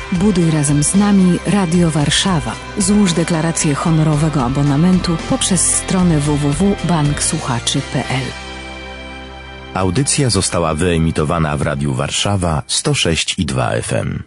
Buduj razem z nami Radio Warszawa. Złóż deklarację honorowego abonamentu poprzez stronę www.banksłuchaczy.pl. Audycja została wyemitowana w Radiu Warszawa 106,2 FM.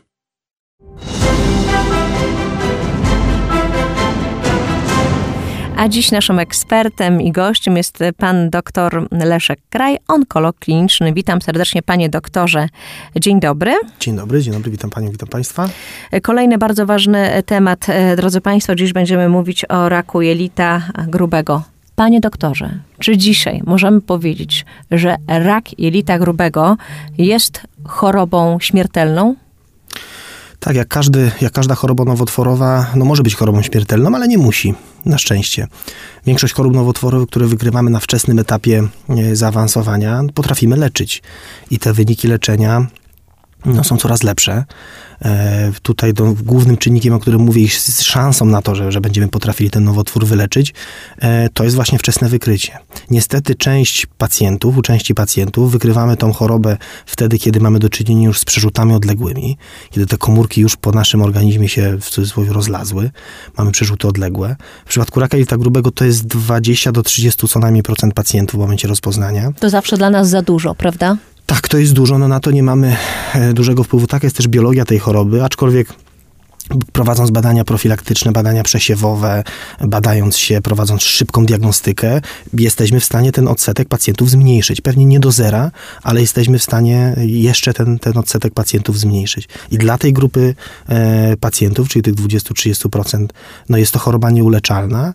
A dziś naszym ekspertem i gościem jest pan dr Leszek Kraj, onkolog kliniczny. Witam serdecznie, panie doktorze. Dzień dobry. Dzień dobry, witam panią, witam państwa. Kolejny bardzo ważny temat, drodzy państwo. Dziś będziemy mówić o raku jelita grubego. Panie doktorze, czy dzisiaj możemy powiedzieć, że rak jelita grubego jest chorobą śmiertelną? Tak, jak każda choroba nowotworowa, może być chorobą śmiertelną, ale nie musi, na szczęście. Większość chorób nowotworowych, które wykrywamy na wczesnym etapie zaawansowania, potrafimy leczyć. I te wyniki leczenia są coraz lepsze. Tutaj głównym czynnikiem, o którym mówię, i szansą na to, że będziemy potrafili ten nowotwór wyleczyć, to jest właśnie wczesne wykrycie. Niestety u części pacientów wykrywamy tą chorobę wtedy, kiedy mamy do czynienia już z przerzutami odległymi, kiedy te komórki już po naszym organizmie się w cudzysłowie rozlazły, mamy przerzuty odległe. W przypadku raka jelita grubego to jest 20 do 30 co najmniej procent pacjentów w momencie rozpoznania. To zawsze dla nas za dużo, prawda? Tak, to jest dużo, na to nie mamy dużego wpływu. Taka jest też biologia tej choroby, aczkolwiek prowadząc badania profilaktyczne, badania przesiewowe, prowadząc szybką diagnostykę, jesteśmy w stanie ten odsetek pacjentów zmniejszyć. Pewnie nie do zera, ale jesteśmy w stanie jeszcze ten odsetek pacjentów zmniejszyć. I dla tej grupy pacjentów, czyli tych 20-30%, jest to choroba nieuleczalna,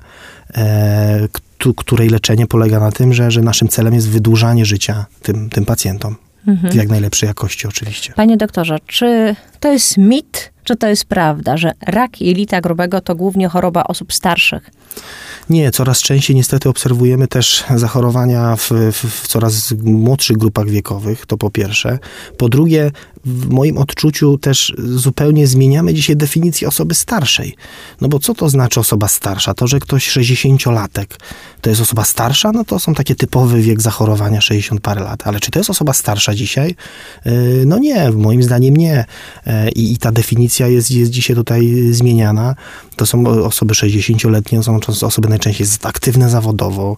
której leczenie polega na tym, że naszym celem jest wydłużanie życia tym pacjentom. W jak najlepszej jakości oczywiście. Panie doktorze, czy to jest mit, czy to jest prawda, że rak jelita grubego to głównie choroba osób starszych? Nie, coraz częściej niestety obserwujemy też zachorowania w coraz młodszych grupach wiekowych, to po pierwsze. Po drugie, w moim odczuciu też zupełnie zmieniamy dzisiaj definicję osoby starszej. Bo co to znaczy osoba starsza? To, że ktoś 60-latek to jest osoba starsza? To są takie typowy wiek zachorowania, 60 parę lat. Ale czy to jest osoba starsza dzisiaj? Nie, moim zdaniem nie. I ta definicja jest dzisiaj tutaj zmieniana. To są osoby 60-letnie, są osoby najczęściej aktywne zawodowo,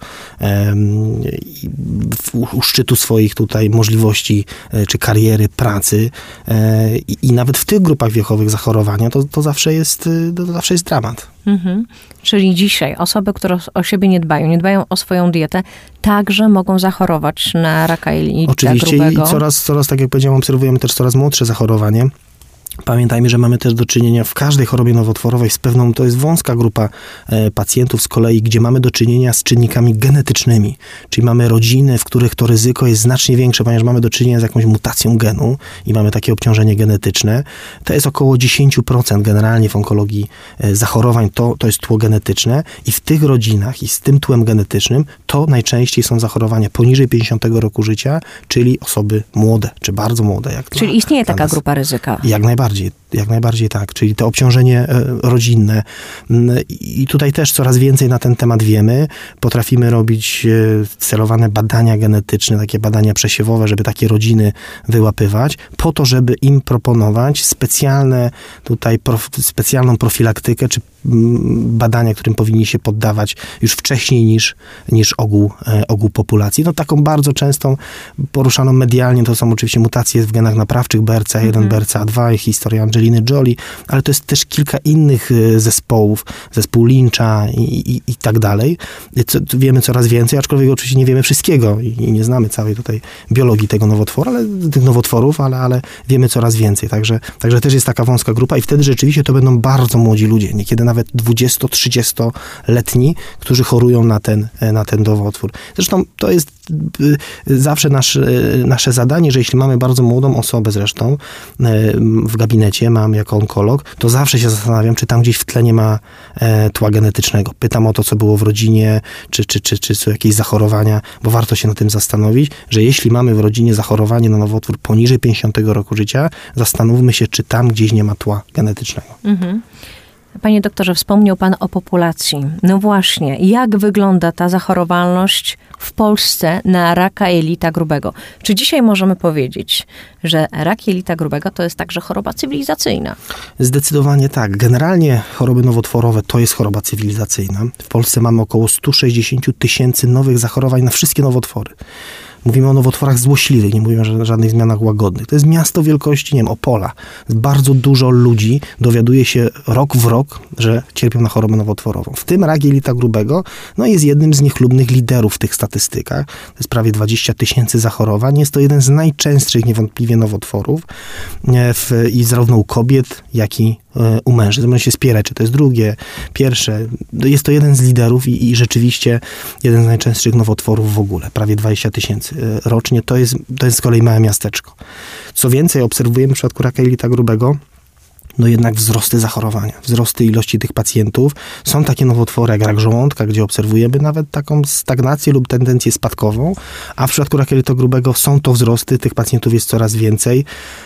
u szczytu swoich tutaj możliwości, czy kariery, pracy. I nawet w tych grupach wiekowych zachorowania to zawsze jest dramat. Czyli dzisiaj osoby, które o siebie nie dbają o swoją dietę, także mogą zachorować na raka jelita oczywiście grubego. I coraz, tak jak powiedziałem, obserwujemy też coraz młodsze zachorowanie. Pamiętajmy, że mamy też do czynienia w każdej chorobie nowotworowej z pewną, to jest wąska grupa pacjentów z kolei, gdzie mamy do czynienia z czynnikami genetycznymi. Czyli mamy rodziny, w których to ryzyko jest znacznie większe, ponieważ mamy do czynienia z jakąś mutacją genu i mamy takie obciążenie genetyczne. To jest około 10% generalnie w onkologii zachorowań, to jest tło genetyczne i w tych rodzinach i z tym tłem genetycznym to najczęściej są zachorowania poniżej 50 roku życia, czyli osoby młode, czy bardzo młode. Czyli istnieje taka grupa ryzyka? Jak najbardziej tak. Czyli to obciążenie rodzinne. I tutaj też coraz więcej na ten temat wiemy. Potrafimy robić celowane badania genetyczne, takie badania przesiewowe, żeby takie rodziny wyłapywać, po to, żeby im proponować specjalną profilaktykę, czy badania, którym powinni się poddawać już wcześniej niż ogół populacji. Taką bardzo częstą poruszaną medialnie to są oczywiście mutacje w genach naprawczych BRCA1, BRCA2 i historia Angeliny Jolie, ale to jest też kilka innych zespołów, zespół Lyncha i tak dalej. Wiemy coraz więcej, aczkolwiek oczywiście nie wiemy wszystkiego i nie znamy całej tutaj biologii tego nowotworu, tych nowotworów, ale wiemy coraz więcej. Także też jest taka wąska grupa i wtedy rzeczywiście to będą bardzo młodzi ludzie, niekiedy nawet 20-30-letni, którzy chorują na ten nowotwór. Zresztą to jest zawsze nasze zadanie, że jeśli mamy bardzo młodą osobę zresztą w gabinecie, mam jako onkolog, to zawsze się zastanawiam, czy tam gdzieś w tle nie ma tła genetycznego. Pytam o to, co było w rodzinie, czy są jakieś zachorowania, bo warto się nad tym zastanowić, że jeśli mamy w rodzinie zachorowanie na nowotwór poniżej 50 roku życia, zastanówmy się, czy tam gdzieś nie ma tła genetycznego. Panie doktorze, wspomniał pan o populacji. No właśnie, jak wygląda ta zachorowalność w Polsce na raka jelita grubego? Czy dzisiaj możemy powiedzieć, że rak jelita grubego to jest także choroba cywilizacyjna? Zdecydowanie tak. Generalnie choroby nowotworowe to jest choroba cywilizacyjna. W Polsce mamy około 160 000 nowych zachorowań na wszystkie nowotwory. Mówimy o nowotworach złośliwych, nie mówimy o żadnych zmianach łagodnych. To jest miasto wielkości, nie wiem, Opola. Bardzo dużo ludzi dowiaduje się rok w rok, że cierpią na chorobę nowotworową. W tym rak jelita grubego jest jednym z niechlubnych liderów w tych statystykach. To jest prawie 20 000 zachorowań. Jest to jeden z najczęstszych niewątpliwie nowotworów i zarówno u kobiet, jak i u mężczyzn. Można się spierać, czy to jest drugie, pierwsze. Jest to jeden z liderów i rzeczywiście jeden z najczęstszych nowotworów w ogóle. Prawie 20 000 rocznie. To jest z kolei małe miasteczko. Co więcej, obserwujemy w przypadku raka jelita grubego jednak wzrosty zachorowania, wzrosty ilości tych pacjentów. Są takie nowotwory jak rak żołądka, gdzie obserwujemy nawet taką stagnację lub tendencję spadkową, a w przypadku raka jelita grubego są to wzrosty, tych pacjentów jest coraz więcej.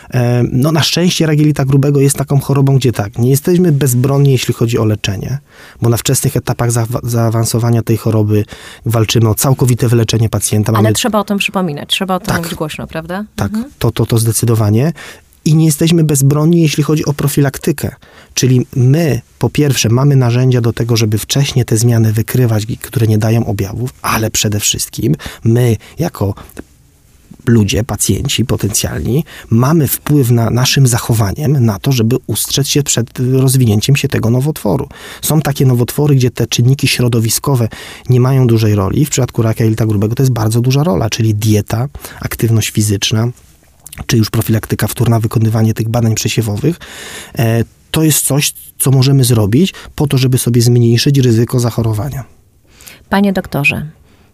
Na szczęście rak jelita grubego jest taką chorobą, gdzie nie jesteśmy bezbronni, jeśli chodzi o leczenie, bo na wczesnych etapach zaawansowania tej choroby walczymy o całkowite wyleczenie pacjenta. Ale trzeba o tym przypominać, trzeba o tym mówić głośno, prawda? Tak, to zdecydowanie. I nie jesteśmy bezbronni, jeśli chodzi o profilaktykę. Czyli my, po pierwsze, mamy narzędzia do tego, żeby wcześniej te zmiany wykrywać, które nie dają objawów, ale przede wszystkim my, jako ludzie, pacjenci potencjalni, mamy wpływ naszym zachowaniem na to, żeby ustrzec się przed rozwinięciem się tego nowotworu. Są takie nowotwory, gdzie te czynniki środowiskowe nie mają dużej roli. W przypadku raka jelita grubego to jest bardzo duża rola, czyli dieta, aktywność fizyczna, czy już profilaktyka wtórna, wykonywanie tych badań przesiewowych, to jest coś, co możemy zrobić po to, żeby sobie zmniejszyć ryzyko zachorowania. Panie doktorze,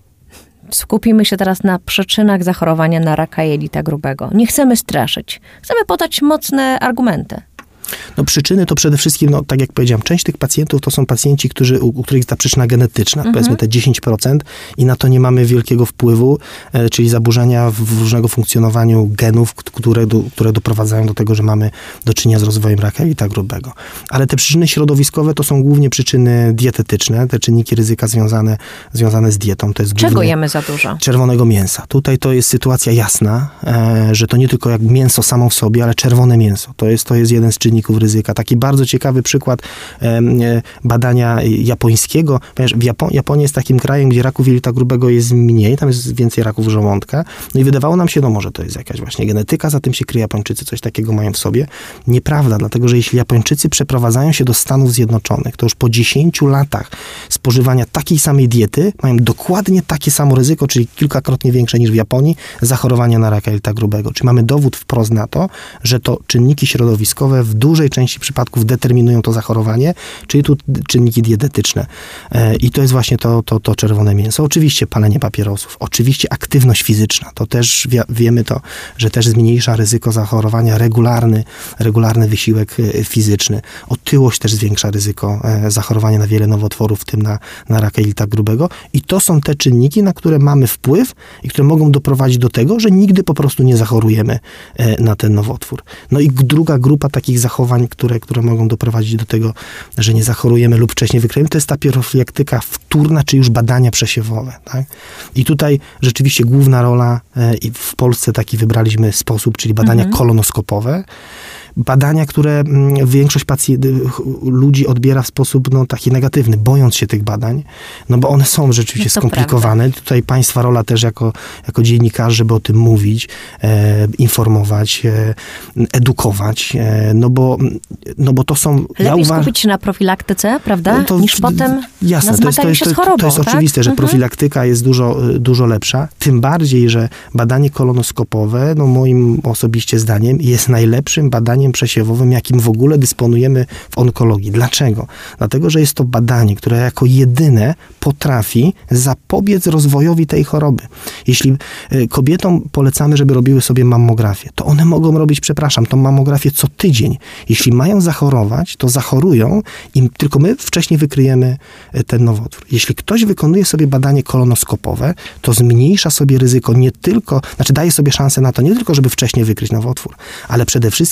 skupimy się teraz na przyczynach zachorowania na raka jelita grubego. Nie chcemy straszyć. Chcemy podać mocne argumenty. Przyczyny to przede wszystkim, tak jak powiedziałem, część tych pacjentów to są pacjenci, u których jest ta przyczyna genetyczna, powiedzmy te 10%, i na to nie mamy wielkiego wpływu, czyli zaburzenia w różnego funkcjonowaniu genów, które doprowadzają do tego, że mamy do czynienia z rozwojem raka jelita grubego. Ale te przyczyny środowiskowe to są głównie przyczyny dietetyczne, te czynniki ryzyka związane z dietą. To jest czego jemy za dużo? Czerwonego mięsa. Tutaj to jest sytuacja jasna, że to nie tylko jak mięso samo w sobie, ale czerwone mięso. To jest jeden z czynników ryzyka. Taki bardzo ciekawy przykład badania japońskiego, ponieważ Japonia jest takim krajem, gdzie raków jelita grubego jest mniej, tam jest więcej raków żołądka. I wydawało nam się, może to jest jakaś właśnie genetyka, za tym się kryje, Japończycy coś takiego mają w sobie. Nieprawda, dlatego że jeśli Japończycy przeprowadzają się do Stanów Zjednoczonych, to już po 10 latach spożywania takiej samej diety mają dokładnie takie samo ryzyko, czyli kilkakrotnie większe niż w Japonii, zachorowania na raka jelita grubego. Czyli mamy dowód wprost na to, że to czynniki środowiskowe w dużej części przypadków determinują to zachorowanie, czyli tu czynniki dietetyczne. I to jest właśnie to czerwone mięso. Oczywiście palenie papierosów, oczywiście aktywność fizyczna. To też wiemy że też zmniejsza ryzyko zachorowania, regularny wysiłek fizyczny. Otyłość też zwiększa ryzyko zachorowania na wiele nowotworów, w tym na raka jelita grubego. I to są te czynniki, na które mamy wpływ i które mogą doprowadzić do tego, że nigdy po prostu nie zachorujemy na ten nowotwór. I druga grupa takich zachowań, które mogą doprowadzić do tego, że nie zachorujemy lub wcześniej wykryjemy, to jest ta profilaktyka wtórna, czy już badania przesiewowe. Tak? I tutaj rzeczywiście główna rola, i w Polsce taki wybraliśmy sposób, czyli badania kolonoskopowe. Badania, które większość ludzi odbiera w sposób taki negatywny, bojąc się tych badań, bo one są rzeczywiście skomplikowane. Prawda. Tutaj państwa rola też jako dziennikarzy, żeby o tym mówić, informować, edukować, bo to są... Lepiej skupić się na profilaktyce, prawda? Niż potem jasne, na zmaganiu się z chorobą. To jest oczywiste, że profilaktyka jest dużo lepsza, tym bardziej, że badanie kolonoskopowe, moim osobiście zdaniem, jest najlepszym badaniem przesiewowym, jakim w ogóle dysponujemy w onkologii. Dlaczego? Dlatego, że jest to badanie, które jako jedyne potrafi zapobiec rozwojowi tej choroby. Jeśli kobietom polecamy, żeby robiły sobie mammografię, to one mogą robić, tą mammografię co tydzień. Jeśli mają zachorować, to zachorują i tylko my wcześniej wykryjemy ten nowotwór. Jeśli ktoś wykonuje sobie badanie kolonoskopowe, to zmniejsza sobie ryzyko daje sobie szansę na to, nie tylko, żeby wcześniej wykryć nowotwór, ale przede wszystkim zmniejsza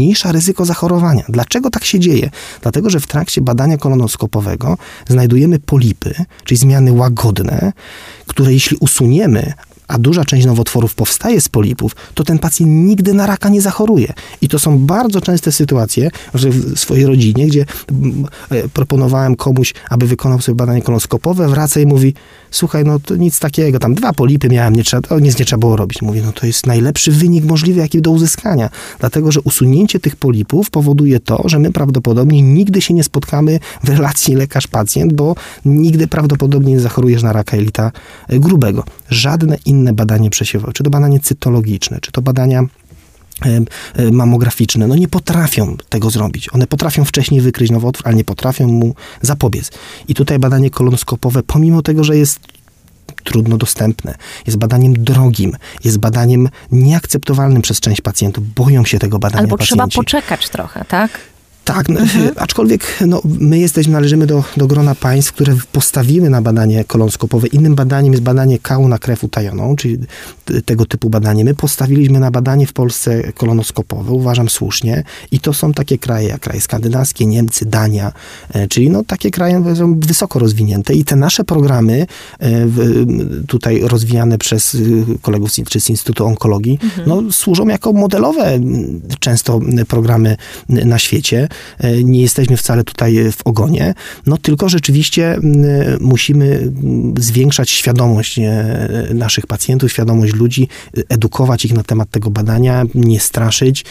zmniejsza ryzyko zachorowania. Dlaczego tak się dzieje? Dlatego, że w trakcie badania kolonoskopowego znajdujemy polipy, czyli zmiany łagodne, które jeśli usuniemy, a duża część nowotworów powstaje z polipów, to ten pacjent nigdy na raka nie zachoruje. I to są bardzo częste sytuacje, że w swojej rodzinie, gdzie proponowałem komuś, aby wykonał sobie badanie kolonoskopowe, wraca i mówi, słuchaj, no to nic takiego, tam 2 polipy miałem, nic nie trzeba było robić. Mówię, no to jest najlepszy wynik możliwy, jaki do uzyskania. Dlatego, że usunięcie tych polipów powoduje to, że my prawdopodobnie nigdy się nie spotkamy w relacji lekarz-pacjent, bo nigdy prawdopodobnie nie zachorujesz na raka jelita grubego. Żadne inne badanie przesiewowe, czy to badanie cytologiczne, czy to badania mamograficzne, no nie potrafią tego zrobić. One potrafią wcześniej wykryć nowotwór, ale nie potrafią mu zapobiec. I tutaj badanie kolonoskopowe, pomimo tego, że jest trudno dostępne, jest badaniem drogim, jest badaniem nieakceptowalnym przez część pacjentów. Boją się tego badania Albo pacjenci. trzeba poczekać trochę, tak? Tak, aczkolwiek my należymy do grona państw, które postawiły na badanie kolonoskopowe. Innym badaniem jest badanie kału na krew utajoną, czyli tego typu badanie. My postawiliśmy na badanie w Polsce kolonoskopowe, uważam słusznie, i to są takie kraje jak kraje skandynawskie, Niemcy, Dania, czyli takie kraje wysoko rozwinięte i te nasze programy tutaj rozwijane przez kolegów z Instytutu Onkologii, służą jako modelowe często programy na świecie. Nie jesteśmy wcale tutaj w ogonie, tylko rzeczywiście musimy zwiększać świadomość naszych pacjentów, świadomość ludzi, edukować ich na temat tego badania, nie straszyć,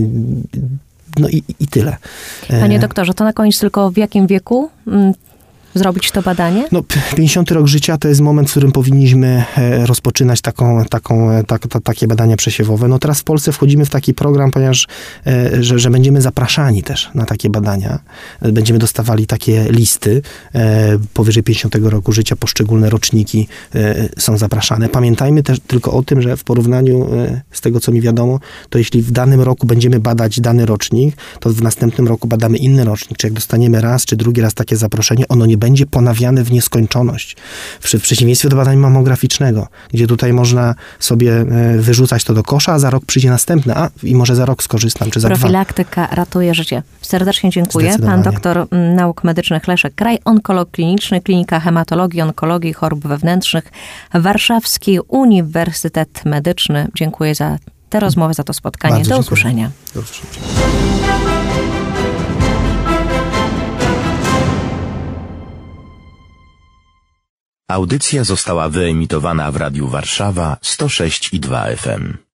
i tyle. Panie doktorze, to na koniec tylko w jakim wieku zrobić to badanie? 50 rok życia to jest moment, w którym powinniśmy rozpoczynać takie badania przesiewowe. Teraz w Polsce wchodzimy w taki program, ponieważ że będziemy zapraszani też na takie badania. Będziemy dostawali takie listy. Powyżej 50 roku życia poszczególne roczniki są zapraszane. Pamiętajmy też tylko o tym, że w porównaniu z tego, co mi wiadomo, to jeśli w danym roku będziemy badać dany rocznik, to w następnym roku badamy inny rocznik. Czy jak dostaniemy raz czy drugi raz takie zaproszenie, ono nie będzie ponawiane w nieskończoność. W przeciwieństwie do badania mammograficznego, gdzie tutaj można sobie wyrzucać to do kosza, a za rok przyjdzie następne, i może za rok skorzystam, czy za 2. Profilaktyka ratuje życie. Serdecznie dziękuję. Pan doktor nauk medycznych Leszek Kraj, onkolog kliniczny, Klinika Hematologii, Onkologii i Chorób Wewnętrznych, Warszawski Uniwersytet Medyczny. Dziękuję za tę rozmowę, za to spotkanie. Do usłyszenia. Do usłyszenia. Audycja została wyemitowana w Radiu Warszawa 106,2 FM.